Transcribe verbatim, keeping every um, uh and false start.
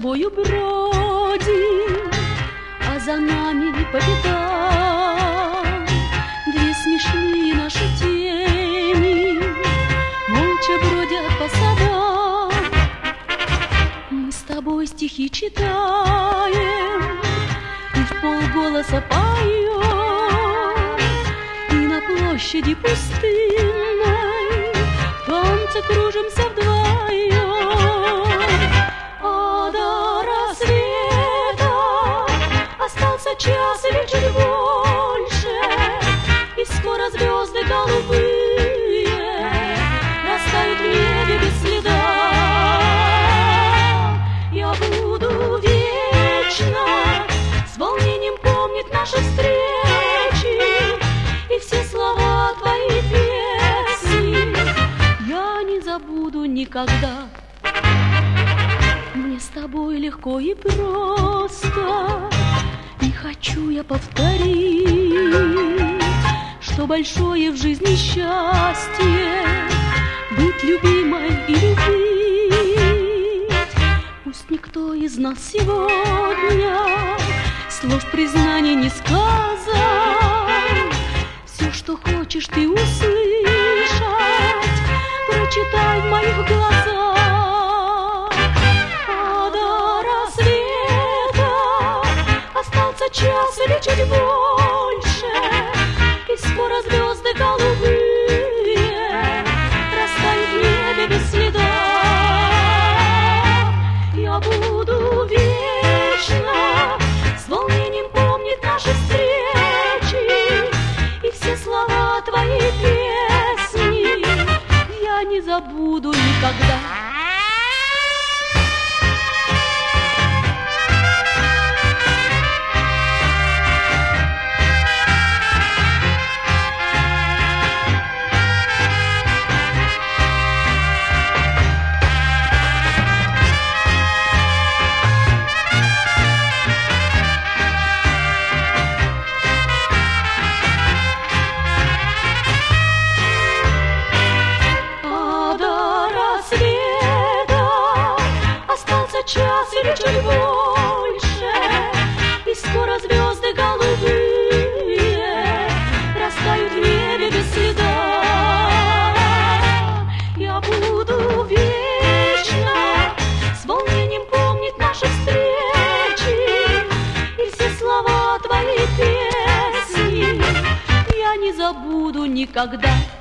тобою бродим, а за нами по пятам две смешные наши тени молча бродят по садам. Мы с тобой стихи читаем и в полголоса поем, и на площади пустынной в танце кружимся вдвоем. А до рассвета остался час или чуть больше, и скоро звезды голубые растают в небе без следа. Я буду вечно с волнением помнить наши встречи и все слова твоей песни я не забуду никогда. Мне с тобой легко и просто, не хочу я повторить, что большое в жизни счастье быть любимой и любить. Пусть никто из нас сегодня слов признаний не сказал, все, что хочешь ты услышать, прочитай в моих глазах. Час или чуть больше, и скоро звезды голубые растают в небе без следа. Я буду вечно с волнением помнить наши встречи и все слова твоей песни я не забуду никогда. Час или чуть больше, и скоро звезды голубые растают в небе без следа. Я буду вечно с волнением помнить наши встречи и все слова твоей песни я не забуду никогда.